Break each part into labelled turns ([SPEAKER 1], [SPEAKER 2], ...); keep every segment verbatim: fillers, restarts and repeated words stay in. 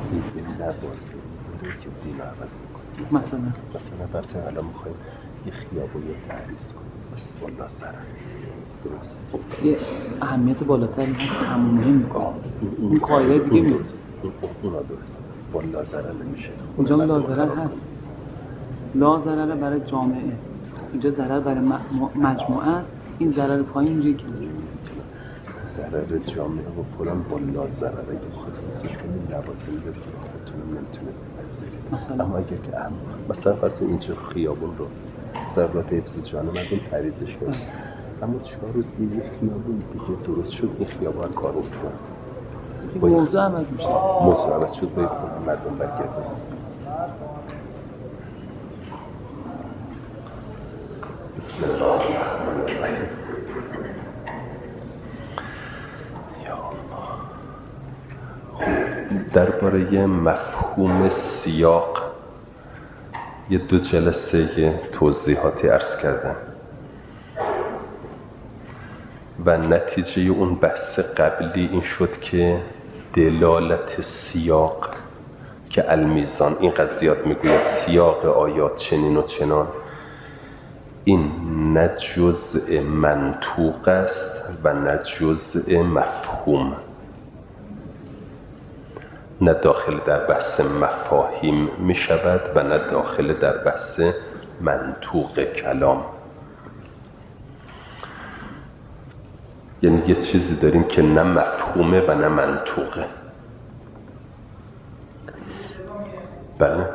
[SPEAKER 1] این لوازم داره که دین عوض میکنه.
[SPEAKER 2] مثلا
[SPEAKER 1] مثلا برسه الان میخوایم یه خیابونی رو تعریض کنیم بالا سرک، درست؟
[SPEAKER 2] یه اهمیت بالاتری هست که همون مهم میکنه. این قاعده دیگه
[SPEAKER 1] درست، اونا درست با لازره نمیشه.
[SPEAKER 2] اینجا لازره هست، لازره برای جامعه، اینجا ضرر برای مجموعه است. این ضرر پایین اینجایی که
[SPEAKER 1] ضرر جامعه و فلان با لازره اگه بخواد حسش کنیم لوازم به خودتون نمیتونه بپذیرید. اما اگه که اهم مثلا فرض اینجا خیابون رو ضرورت حفظ جان مردم تعریضش کنیم، اما چهار روز دیگه خیابون دیگه درست شد، این خیابون کار افتاد،
[SPEAKER 2] موضوع عوض میشه،
[SPEAKER 1] موضوع عوض شد، باید خود مردم برگردن. بسم الله الرحمن الرحیم. درباره مفهوم سیاق یه دو جلسه یه توضیحاتی عرض کردم و نتیجه اون بحث قبلی این شد که دلالت سیاق که المیزان این قضیات میگوید سیاق آیات چنین و چنان، این نه جزء منطوق است و نه جزء مفهوم، نه داخل در بحث مفاهیم می شود و نه داخل در بحث منطوق کلام. یعنی یه چیزی داریم که نه مفهومه و نه منطوقه. بله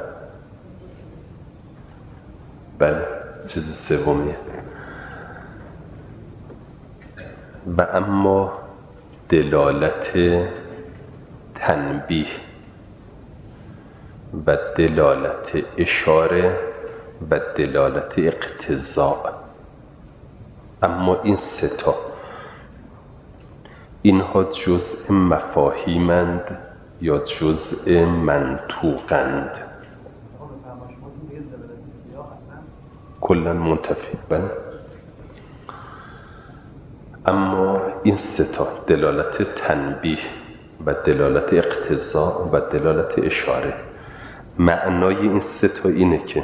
[SPEAKER 1] بله چیز سومیه. و اما دلالت تنبیه و دلالت اشاره و دلالت اقتضاء، اما این سه تا اینها جزء مفاهیمند یا جزء منطوقند؟ کلا منتفی. بله. اما این سه تا دلالت تنبیه و دلالت اقتضاء و دلالت اشاره، معنای این سه تا اینه که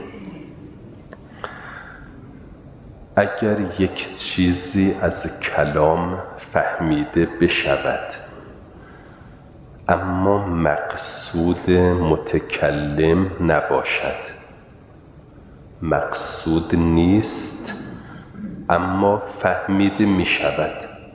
[SPEAKER 1] اگر یک چیزی از کلام فهمیده بشود اما مقصود متکلم نباشد، مقصود نیست اما فهمیده می شود،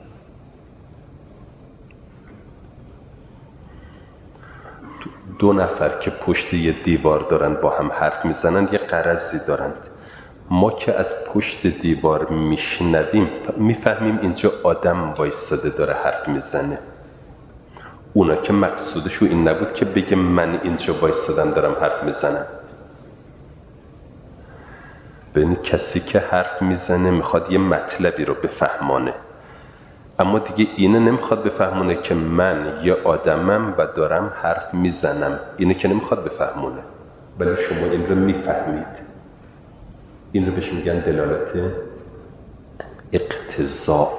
[SPEAKER 1] دو نفر که پشت یه دیوار دارن با هم حرف میزنن یه غرضی دارند، ما که از پشت دیوار میشنویم میفهمیم اینجا آدم وایساده داره حرف میزنه. اونا که مقصودشو این نبود که بگه من اینجا وایسادم دارم حرف میزنم. ببین کسی که حرف میزنه میخواد یه مطلبی رو بفهمانه، اما دیگه اینه نمیخواد بفهمونه که من یه آدمم و دارم حرف میزنم، اینه که نمیخواد بفهمونه، ولی شما این رو میفهمید. این رو بهش میگن دلالت اقتضاء.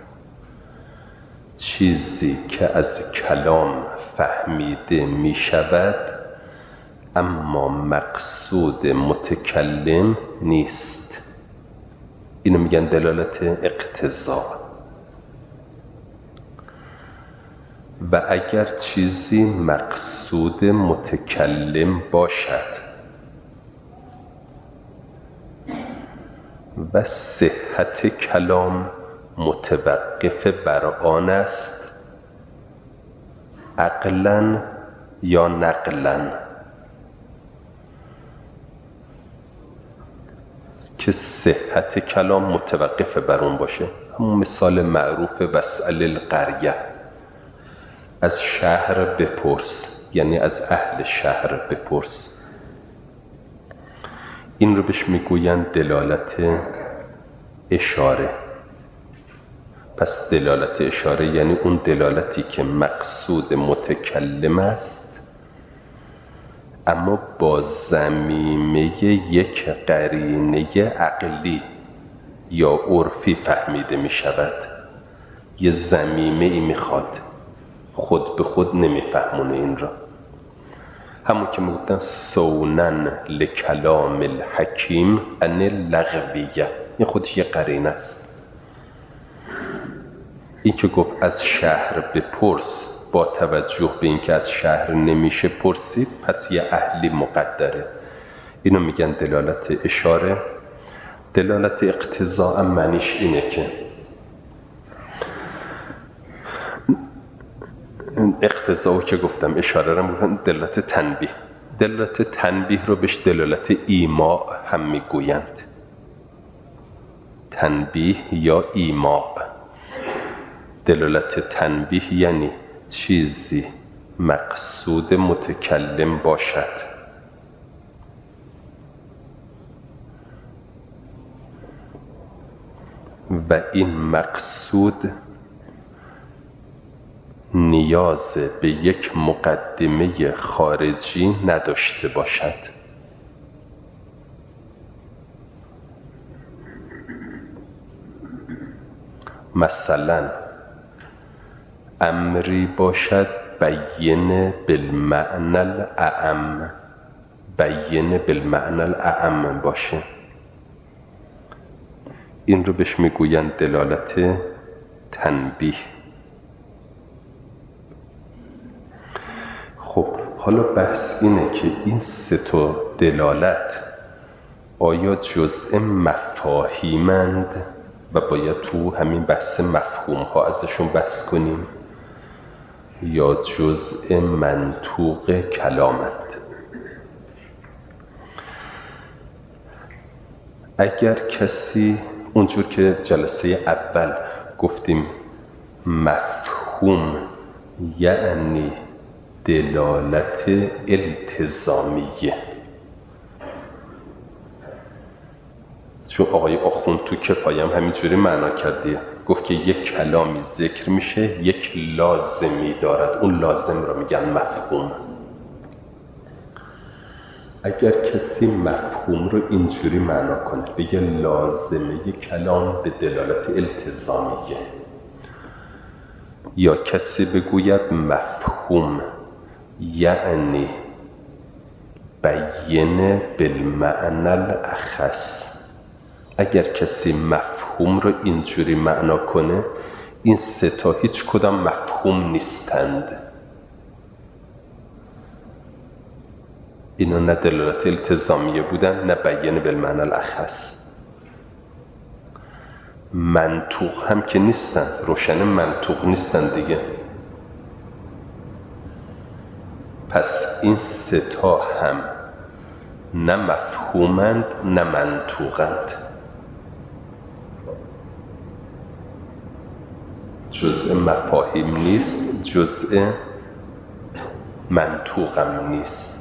[SPEAKER 1] چیزی که از کلام فهمیده میشود اما مقصود متکلم نیست، اینو میگن دلالت اقتضاء. و اگر چیزی مقصود متکلم باشد و صحت کلام متوقف بر آن است عقلاً یا نقلاً، که صحت کلام متوقف بر اون باشه، همون مثال معروف واسأل القریة، از شهر بپرس، یعنی از اهل شهر بپرس. این رو بهش میگویند دلالت اشاره. پس دلالت اشاره یعنی اون دلالتی که مقصود متکلم است اما با ضمیمه یک قرینه عقلی یا عرفی فهمیده می شود. یه ضمیمه ای می خواد، خود به خود نمی فهمونه این را. همون که میگفتن سونن لکلام الحکیم ان لغویه، این خودش یه قرینه است. این که گفت از شهر بپرس، با توجه به اینکه از شهر نمیشه پرسید، پس یه اهلی مقدره. اینو میگن دلالت اشاره. دلالت اقتضاء معنیش اینه که اقتضاء که گفتم، اشاره رو میگن دلالت تنبیه. دلالت تنبیه رو بهش دلالت ایماء هم میگویند. تنبیه یا ایماء. دلالت تنبیه یعنی چیزی مقصود متکلم باشد و این مقصود نیاز به یک مقدمه خارجی نداشته باشد. مثلا امری باشد بیان بالمعنى الاعم، بیان بالمعنى الاعم باشه، این رو بهش میگویند دلالت تنبیه. خب حالا بحث اینه که این سه تا دلالت آیا جزء مفاهیمند و باید تو همین بحث مفهوم ها ازشون بحث کنیم، یا جزء منطوق کلامند؟ اگر کسی اونجور که جلسه اول گفتیم مفهوم یعنی دلالت التزامیه، چون آقای آخوند تو کفایه هم همینجوری معنا کردیه، گفت که یک کلامی ذکر میشه یک لازمی دارد، اون لازم رو میگن مفهوم. اگر کسی مفهوم رو اینجوری معنا کنه، بگه لازمه کلام به دلالت التزامیه، یا کسی بگوید مفهوم یعنی بیان بالمعنى الاخص، اگر کسی مفهوم رو اینجوری معنا کنه، این سه تا هیچ کدام مفهوم نیستند. اینا نه دلالت التزامیه بودن، نه بیان بالمعنى الاخص. منطوق هم که نیستن، روشن منطوق نیستن دیگه. پس این سه تا هم نه مفهومند نه منطوقند، جزء مفاهیم نیست، جزء منطوقم نیست.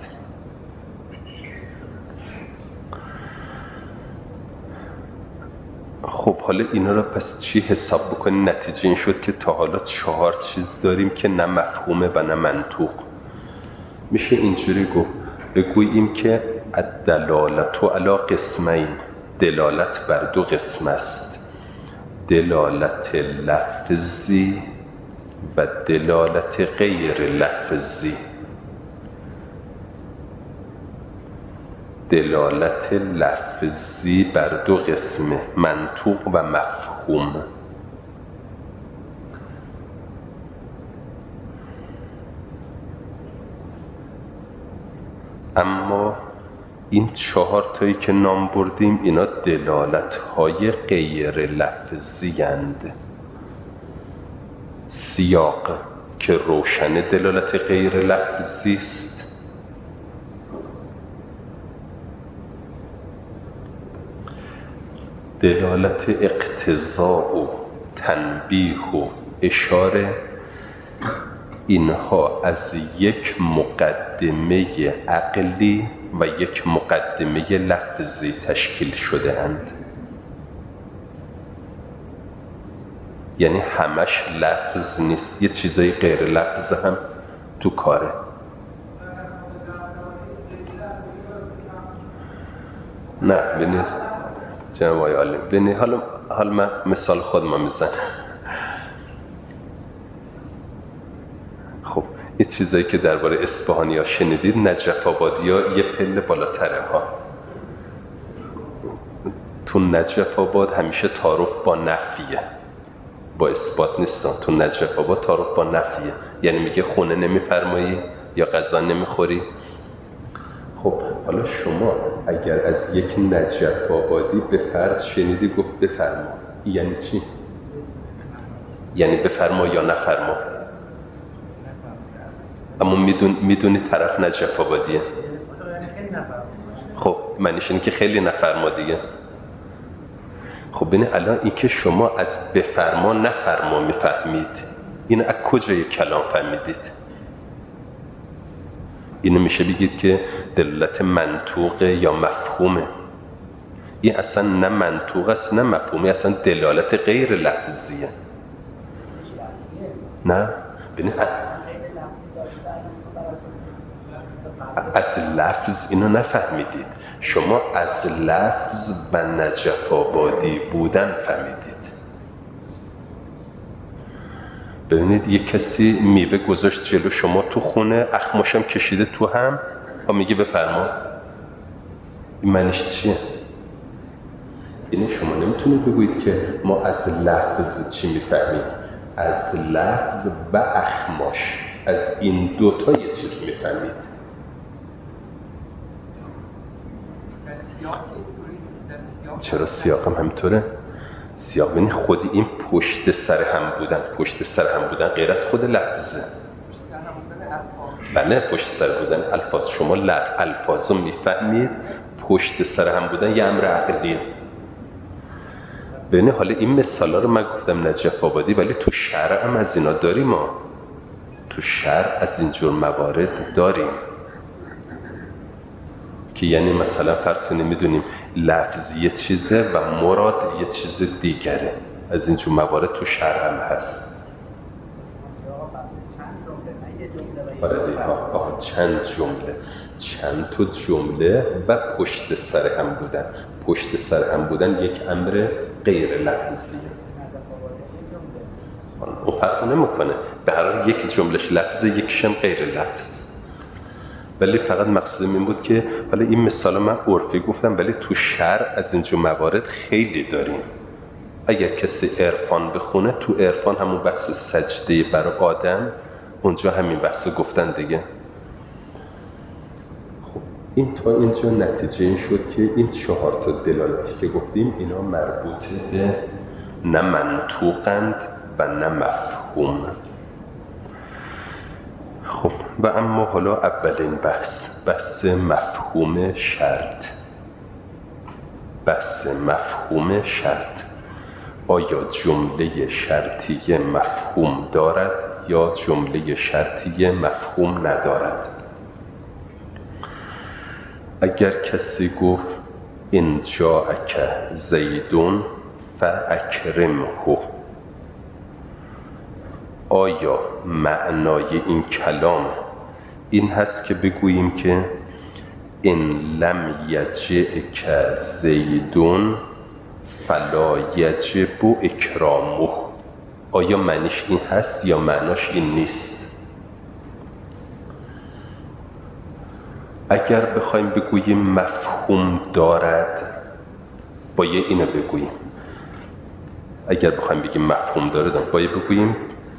[SPEAKER 1] خب حالا اینا رو پس چی حساب بکنیم؟ نتیجه این شد که تا حالا چهار چیز داریم که نه مفهومه و نه منطوق. میشه اینجوری گفت، بگوییم که الدلالت علی قسمین، دلالت بر دو قسم است، دلالت لفظی و دلالت غیر لفظی. دلالت لفظی بر دو قسمه، منطوق و مفهوم. اما این چهار تایی که نام بردیم اینا دلالت های غیر لفظی اند. سیاق که روشن دلالت غیر لفظی است، دلالت اقتضاء و تنبیه و اشاره، اینها از یک مقدمه عقلی و یک مقدمه لفظی تشکیل شده اند. یعنی همش لفظ نیست، یه چیزای غیر لفظ هم تو کاره. نه ببینید جناب آقای عالم، ببینید حالا حالا من مثال خودم میزنم. خب این چیزایی که درباره اصفهانی ها شنیدید، نجف آبادی ها یه پله بالاتره ها. تو نجف آباد همیشه تعارف با نفیه، با اثبات نیستن. تو نجف آباد تعارف با نفیه، یعنی میگه خونه نمیفرمایی یا غذا نمیخوری. خب حالا شما اگر از یک نجف آبادی به فرض شنیدی گفت بفرما، یعنی چی؟ یعنی بفرما یا نفرما. اما میدون میدونی طرف نجف آبادیه. خب معنیش اینه که خیلی نفرما دیگه. خب ببین الان این که شما از بفرما نفرما میفهمید، این از کجای کلام فهمیدید؟ اینو میشه بگید که دلالت منطوقه یا مفهومه. این اصلا نه منطوق است نه مفهومه، اصلا دلالت غیر لفظیه. نه ببین از لفظ اینو نفهمیدید، شما از لفظ و نجف آبادی بودن فهمیدید. ببینید یک کسی میوه گذاشت جلو شما تو خونه، اخماشم کشیده تو هم و میگه بفرما، این معنیش چیه؟ اینه شما نمیتونید بگویید که ما از لفظ چی میفهمیم. از لفظ و اخماش، از این دوتا یه چیز میفهمید. چرا سیاق هم همینطوره؟ سیاق ببین خود این پشت سر هم بودن، پشت سر هم بودن غیر از خود لفظه. بله پشت سر بودن الفاظ، شما الفاظ رو میفهمید، پشت سر هم بودن یه امر عقلیه. ببین حالا این مثالا رو من گفتم نجف آبادی، ولی تو شرع هم از اینا داریم. ما تو شرع از اینجور موارد داریم که یعنی مثلا فرض کنیم میدونیم لفظ یه چیزه و مراد یه چیز دیگره. از اینجور موارد تو شرع هم هست. آره دیگه آه چند جمله، چند تا جمله و پشت سر هم بودن. پشت سر هم بودن یک امر غیر لفظیه. اون فرق نمیکنه، به هر حال یک جملهش لفظه یکیش هم غیر لفظ. ولی فقط مقصودم این بود که حالا این مثال من عرفی گفتم، ولی تو شرع از اینجور موارد خیلی داریم. اگر کسی عرفان بخونه، تو عرفان همون بحث سجده برای آدم، اونجا همین بحثو گفتن دیگه. خب این تا اینجا نتیجه این شد که این چهار تا دلالتی که گفتیم اینا مربوط به نه منطوقند و نه مفهوم. خب و اما حالا اولین بحث، بحث مفهوم شرط. بحث مفهوم شرط، آیا جمله شرطیه مفهوم دارد یا جمله شرطیه مفهوم ندارد؟ اگر کسی گفت ان جاءک زیدون فاکرمه، آیا معنای این کلام این هست که بگوییم که ان لم یجئک زیدون فلا یجب اکرامه؟ آیا معنیش این هست یا معناش این نیست؟ اگر بخوایم بگوییم مفهوم دارد، باید اینو بگوییم. اگر بخوایم بگیم مفهوم دارد، باید بگوییم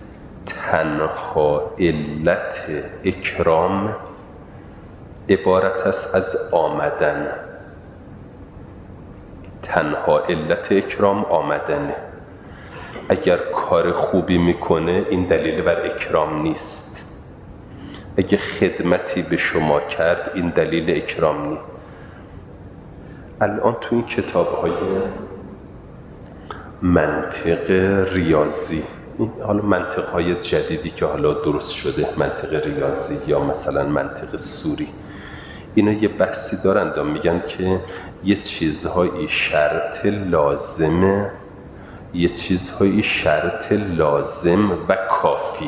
[SPEAKER 1] تنها علت اکرام عبارت است از آمدن. تنها علت اکرام آمدنه. اگر کار خوبی میکنه این دلیل بر اکرام نیست. اگه خدمتی به شما کرد این دلیل اکرام نیست. الان تو این کتاب‌های منطق ریاضی، حالا منطق‌های جدیدی که حالا درست شده، منطق ریاضی یا مثلا منطق سوری، اینا یه بحثی دارند و میگن که یه چیزهایی شرط لازمه، یه چیزهایی شرط لازم و کافی.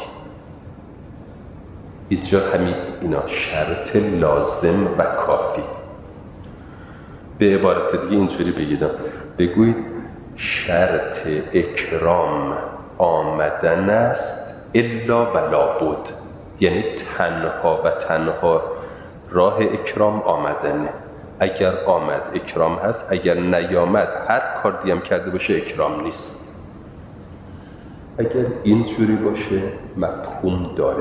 [SPEAKER 1] اینجا همین اینا شرط لازم و کافی. به عبارت دیگه اینجوری بگیدم، بگویید شرط اکرام آمدن است الا و لابد. یعنی تنها و تنها راه اکرام آمدنه. اگر آمد اکرام هست، اگر نیامد هر کار دیم کرده باشه اکرام نیست. اگر اینجوری باشه مفهوم داره،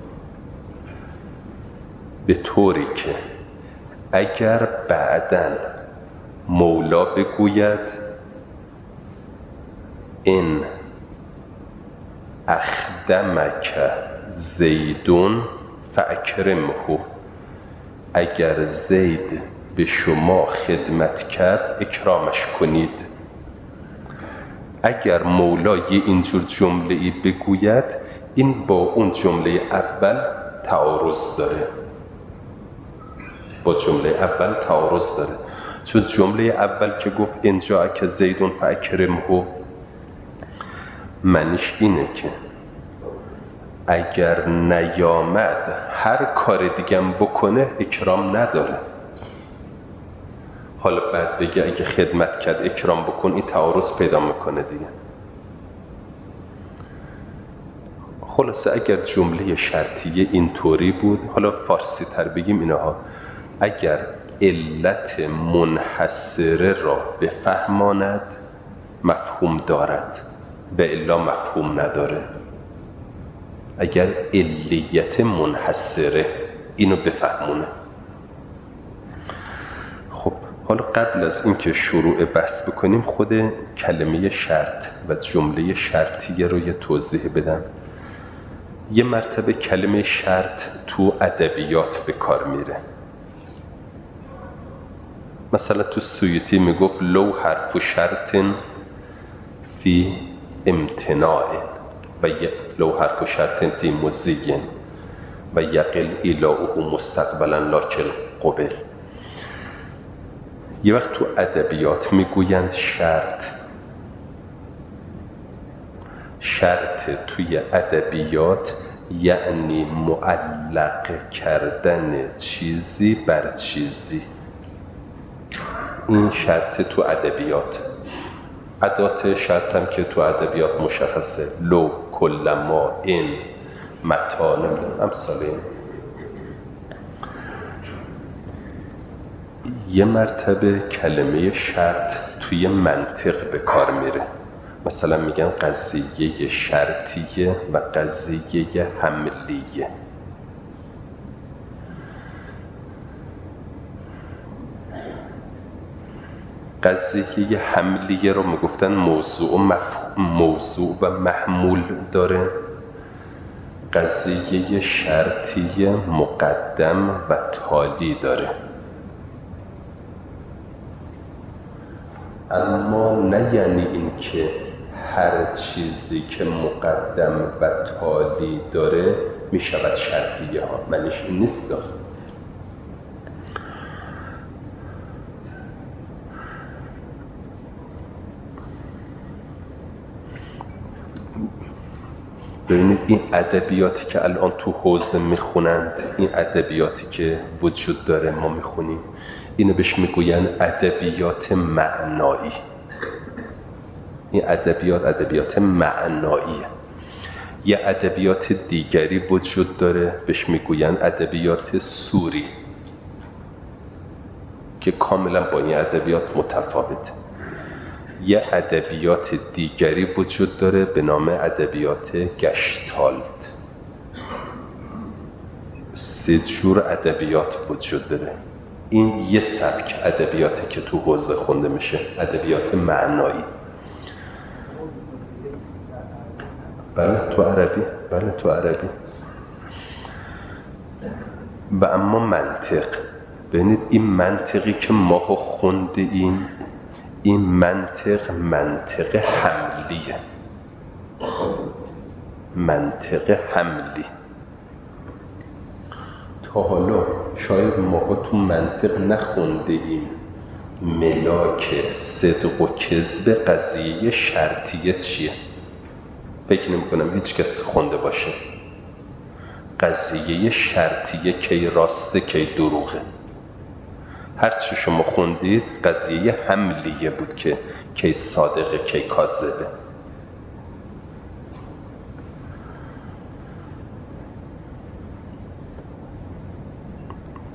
[SPEAKER 1] به طوری که اگر بعداً مولا بگوید این اخدمک زیدون فاکرمه، اگر زید به شما خدمت کرد اکرامش کنید. اگر مولا یه اینجور جمله ای بگوید، این با اون جمله اول تعارض داره، با جمله اول تعارض داره. چون جمله اول که گفت اینجا که زیدون فاکرمه، معنیش اینه که اگر نیامد هر کار دیگم بکنه اکرام نداره. حالا بعد بگه اگه خدمت کرد اکرام بکن، این تعارض پیدا میکنه دیگه. خلاصه اگر جمله شرطیه اینطوری بود، حالا فارسی تر بگیم اینها، اگر علت منحصره را بفهماند مفهوم دارد و الا مفهوم نداره. اگر علیت منحصره اینو بفهمونه. خب حالا قبل از اینکه شروع بحث بکنیم، خود کلمه شرط و جمله شرطیه رو یه توضیح بدم. یه مرتبه کلمه شرط تو ادبیات به کار میره. مثلا تو سویتی میگفت لو حرف شرط فی امتناع و لو حرف شرط فی مزین و یقل ایلاؤه مستقبلا لاکل قبل. یه وقت تو ادبیات میگویند شرط. شرط توی ادبیات یعنی معلق کردن چیزی بر چیزی. این شرط تو ادبیات. ادات شرط هم که تو ادبیات مشخصه، لو، کلما، این، متا، نمیدونم امثال این. یه مرتبه کلمه شرط توی منطق به کار میره. مثلا میگن قضیه شرطیه و قضیه حملیه. قضیه حملیه رو میگفتن موضوع و مفهوم، موضوع و محمول داره. قضیه شرطیه مقدم و تالی داره. اما نه یعنی این که هر چیزی که مقدم و تالی داره میشود شرطیه ها. معنیش این نیست داره. ببینید این ادبیاتی که الان تو حوزه میخونند، این ادبیاتی که وجود داره ما میخونیم، اینو بهش میگوین ادبیات معنایی. این ادبیات ادبیات معناییه. یه ادبیات دیگری وجود داره بهش میگوین ادبیات سوری که کاملا با این ادبیات متفاوته. یه ادبیات دیگری وجود داره به نام ادبیات گشتالت. سه جور ادبیات وجود داره. این یه سبک ادبیاتی که تو حوزه خونده میشه، ادبیات معنایی. بله تو عربی، بله تو عربی. و اما منطق، ببینید این منطقی که ما خونده ایم، این منطق منطق حملیه. منطق حملی. تا حالا شاید ما تو منطق نخونده ایم ملاک صدق و کذب قضیه شرطیه چیه. فکر نمی کنم هیچ کس خونده باشه. قضیه شرطیه کی راسته کی دروغه. هرچی شما خوندید قضیه حملیه بود که کی صادقه کی کاذبه.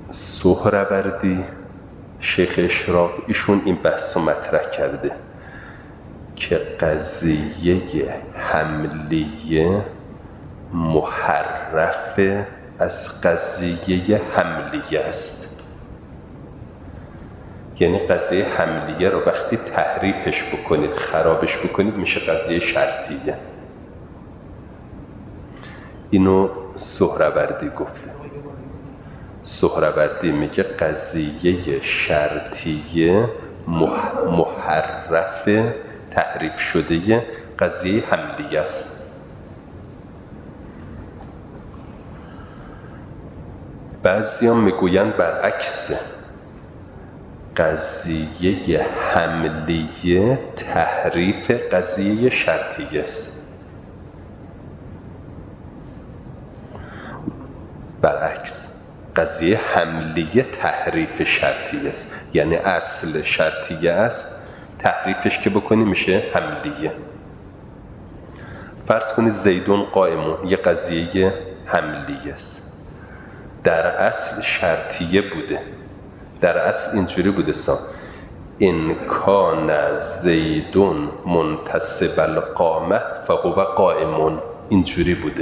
[SPEAKER 1] سهروردی شیخ اشراق ایشون این بحث رو مطرح کرده که قضیه حملیه محرف از قضیه حملیه است. یعنی قضیه حملیه رو وقتی تحریفش بکنید، خرابش بکنید، میشه قضیه شرطیه. اینو سهروردی گفته. سهروردی میگه قضیه شرطیه محرف تحریف شده قضیه حملیه است. بعضی هم میگویند برعکسه، قضیه حملیه تحریف قضیه شرطیه است. برعکس، قضیه حملیه تحریف شرطیه است. یعنی اصل شرطیه است، تحریفش که بکنی میشه حملیه. فرض کنید زیدون قائمون یه قضیه حملیه است، در اصل شرطیه بوده. در اصل اینجوری بوده سا ان کان زیدون منتصب القامه فهو قائمون، اینجوری بوده.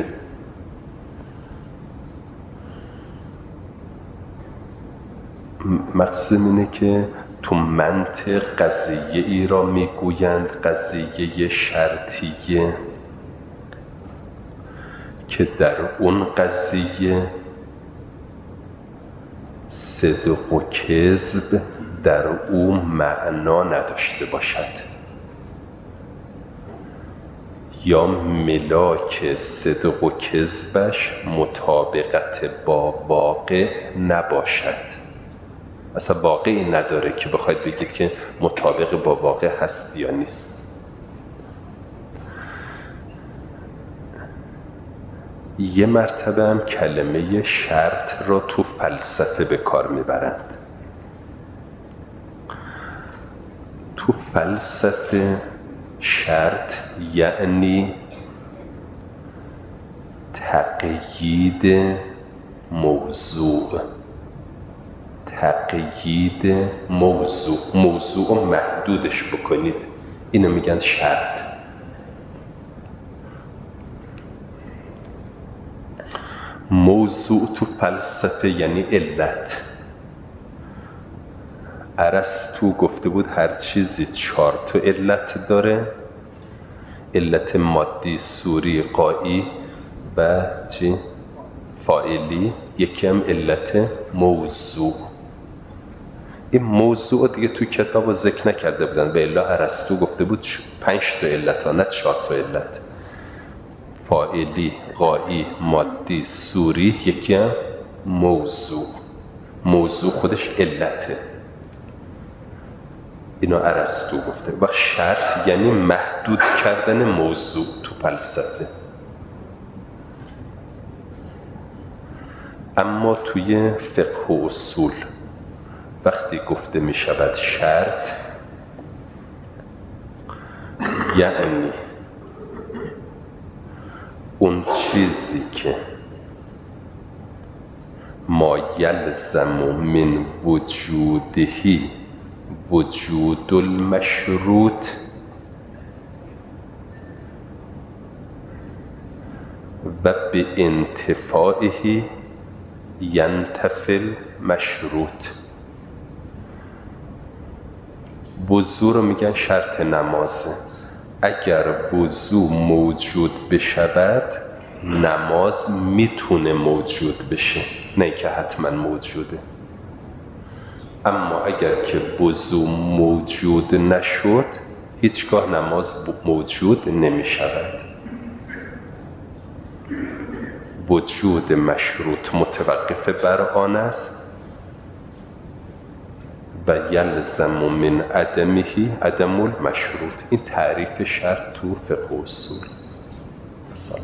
[SPEAKER 1] مقصود اینه که تو منطق قضیه ای را میگویند قضیه شرطیه که در اون قضیه صدق و کذب در او معنا نداشته باشد، یا ملاک صدق و کذبش مطابقت با واقع نباشد. اصلا واقعی نداره که بخواید بگید که مطابق با واقع هست یا نیست. یه مرتبه هم کلمه شرط را تو فلسفه به کار میبرند. تو فلسفه شرط یعنی تقیید موضوع، تقیید موضوع، موضوع محدودش بکنید، اینو میگن شرط. موضوع تو فلسفه یعنی علت. ارسطو گفته بود هر چیزی چهار تا علت داره: علت مادی، صوری، غایی و چی؟ فاعلی. یکی هم علت موضوع. این موضوع دیگه تو کتاب ذکر نکرده بودن، و الا ارسطو گفته بود پنج تا علت ها، نه چهار تا علت: فاعلی، غایی، مادی، صوری، یکی هم موضوع. موضوع خودش علته. اینو ارسطو گفته. و شرط یعنی محدود کردن موضوع تو فلسفه. اما توی فقه و اصول وقتی گفته می شود شرط، یعنی اون چیزی که ما یلزم من وجودهی وجود المشروط و به انتفاعه ینتفی المشروط. وضو رو میگن شرط نمازه. اگر وضو موجود بشود نماز میتونه موجود بشه، نه که حتما موجوده. اما اگر که وضو موجود نشد هیچگاه نماز موجود نمی شود. وجود مشروط متوقف بر آن است و یلزم من عدمه عدم المشروط. این تعریف شرط تو فقه و اصول. سلام.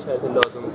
[SPEAKER 3] شرط لازم